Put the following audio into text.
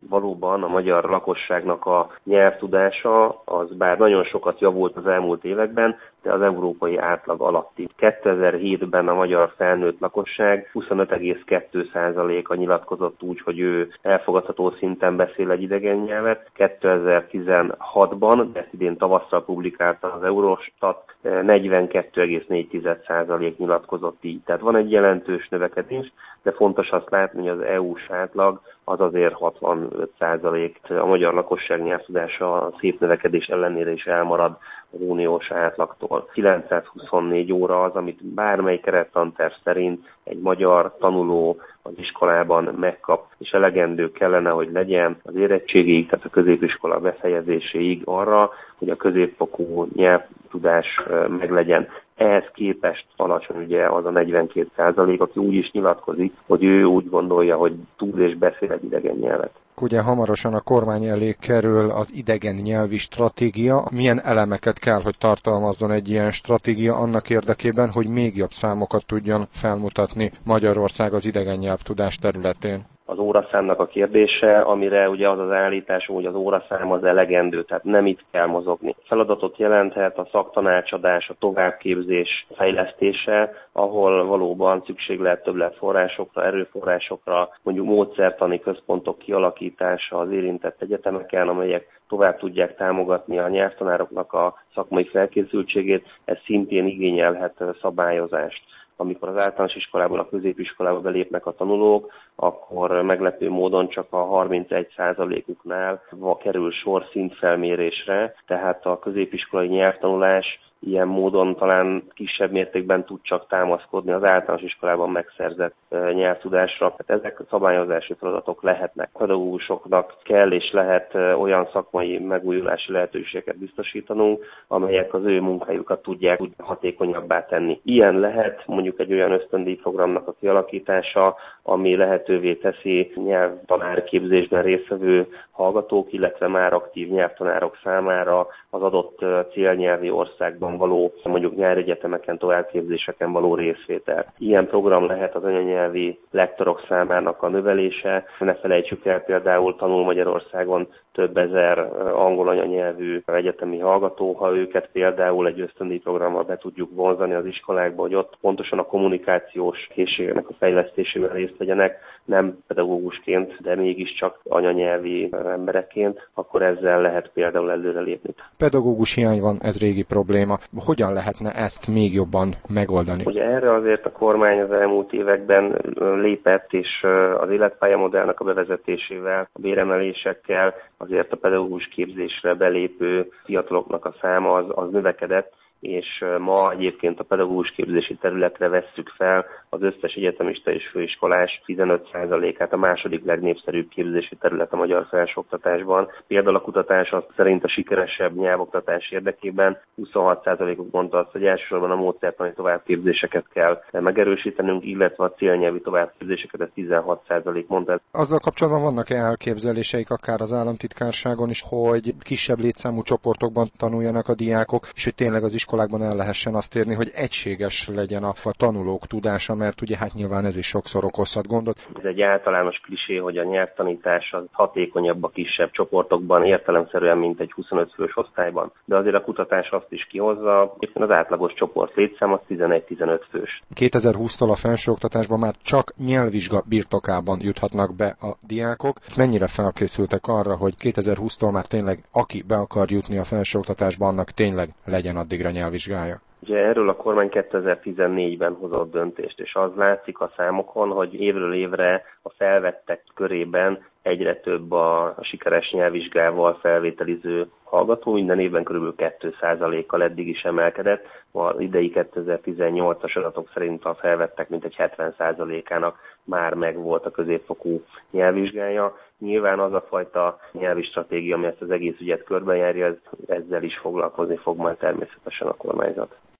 Valóban a magyar lakosságnak a nyelvtudása az bár nagyon sokat javult az elmúlt években, de az európai átlag alatti. 2007-ben a magyar felnőtt lakosság 25,2%-a nyilatkozott úgy, hogy ő elfogadható szinten beszél egy idegen nyelvet. 2016-ban, de ezt idén tavasszal publikálta az Eurostat, 42,4% nyilatkozott így. Tehát van egy jelentős növekedés, de fontos azt látni, hogy az EU-s átlag az azért 65%. A magyar lakosság nyelvtudása a szép növekedés ellenére is elmarad az uniós átlagtól. 924 óra az, amit bármely kerettanterv szerint egy magyar tanuló az iskolában megkap, és elegendő kellene, hogy legyen az érettségig, tehát a középiskola befejezéséig arra, hogy a középfokú nyelvtudás meglegyen. Ehhez képest alacsony ugye az a 42%, aki úgy is nyilatkozik, hogy ő úgy gondolja, hogy tud és beszél egy idegen nyelvet. Ugye hamarosan a kormány elé kerül az idegen nyelvi stratégia. Milyen elemeket kell, hogy tartalmazzon egy ilyen stratégia annak érdekében, hogy még jobb számokat tudjon felmutatni Magyarország az idegen nyelvtudás területén? Az óraszámnak a kérdése, amire ugye az az állítás, hogy az óraszám az elegendő, tehát nem itt kell mozogni. Feladatot jelenthet a szaktanácsadás, a továbbképzés fejlesztése, ahol valóban szükség lehet többletforrásokra, erőforrásokra, mondjuk módszertani központok kialakítása az érintett egyetemeken, amelyek tovább tudják támogatni a nyelvtanároknak a szakmai felkészültségét, ez szintén igényelhet szabályozást. Amikor az általános iskolából a középiskolába belépnek a tanulók, akkor meglepő módon csak a 31%-uknál kerül sor szintfelmérésre, tehát a középiskolai nyelvtanulás ilyen módon talán kisebb mértékben tud csak támaszkodni az általános iskolában megszerzett nyelvtudásra. Tehát ezek a szabályozási feladatok lehetnek. A pedagógusoknak kell és lehet olyan szakmai megújulási lehetőségeket biztosítanunk, amelyek az ő munkájukat tudják úgy hatékonyabbá tenni. Ilyen lehet mondjuk egy olyan ösztöndíjprogramnak a kialakítása, ami lehetővé teszi nyelvtanárképzésben résztvevő hallgatók, illetve már aktív nyelvtanárok számára az adott célnyelvi országban való, mondjuk nyári egyetemeken, továbbképzéseken való részvétel. Ilyen program lehet az anyanyelvi lektorok számának a növelése. Ne felejtsük el, például tanul Magyarországon több ezer angol anyanyelvű egyetemi hallgató, ha őket például egy ösztöndíjprogrammal be tudjuk vonzani az iskolákba, hogy ott pontosan a kommunikációs készségeknek a fejlesztésében részt vegyenek, nem pedagógusként, de mégiscsak anyanyelvi emberekként, akkor ezzel lehet például előrelépni. Pedagógus hiány van, ez régi probléma. Hogyan lehetne ezt még jobban megoldani? Ugye erre azért a kormány az elmúlt években lépett, és az életpályamodellnek a bevezetésével, a béremelésekkel azért a pedagógus képzésre belépő fiataloknak a száma az növekedett, és ma egyébként a pedagógus képzési területre vesszük fel az összes egyetemista és főiskolás 15%-át, a második legnépszerűbb képzési terület a magyar felsőoktatásban. Például a kutatás szerint a sikeresebb nyelvoktatás érdekében 26%-uk mondta azt, hogy elsősorban a módszertani továbbképzéseket kell megerősítenünk, illetve a célnyelvi továbbképzéseket, ez 16% mondta. Azzal kapcsolatban vannak-e elképzeléseik akár az államtitkárságon is, hogy kisebb létszámú csoportokban tanuljanak a diákok, és hogy tényleg az iskolákban el lehessen azt érni, hogy egységes legyen a tanulók tudása, mert ugye hát nyilván ez is sokszor okozhat gondot. Ez egy általános klisé, hogy a nyelvtanítás az hatékonyabb a kisebb csoportokban, értelemszerűen, mint egy 25 fős osztályban. De azért a kutatás azt is kihozza, éppen az átlagos csoport létszám az 11-15 fős. 2020-tól a felsőoktatásban már csak nyelvvizsga birtokában juthatnak be a diákok. Mennyire felkészültek arra, hogy 2020-tól már tényleg aki be akar jutni a felsőoktatásba, annak tényleg legyen addigra nyelvvizsgája? Ugye erről a kormány 2014-ben hozott döntést, és az látszik a számokon, hogy évről évre a felvettek körében egyre több a sikeres nyelvvizsgával felvételiző hallgató, minden évben kb. 2%-kal eddig is emelkedett. Az idei 2018-as adatok szerint a felvettek mintegy 70%-ának már megvolt a középfokú nyelvvizsgája. Nyilván az a fajta nyelvi stratégia, ami ezt az egész ügyet körbejárja, ezzel is foglalkozni fog majd természetesen a kormányzat.